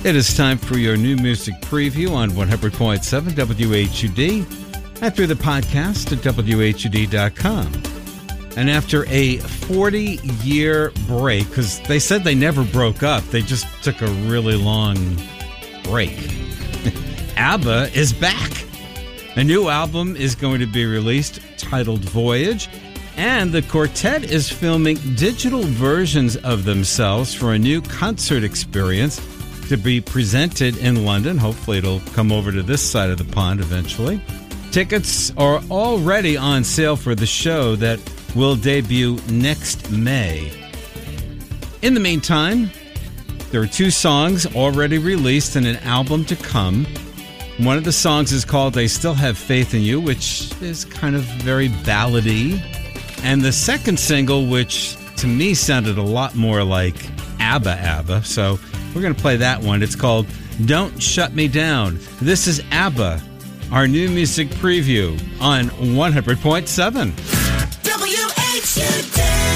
It is time for your new music preview on 100.7 WHUD and through the podcast at WHUD.com. And after a 40-year break, because they said they never broke up, they just took a really long break. ABBA is back. A new album is going to be released titled Voyage, and the quartet is filming digital versions of themselves for a new concert experience to be presented in London. Hopefully it'll come over to this side of the pond eventually. Tickets are already on sale for the show that will debut next May. In the meantime, there are 2 songs already released and an album to come. One of the songs is called I Still Have Faith in You, which is kind of very ballady. And the second single, which to me sounded a lot more like ABBA, so we're going to play that one. It's called Don't Shut Me Down. This is ABBA, our new music preview on 100.7. WHUD.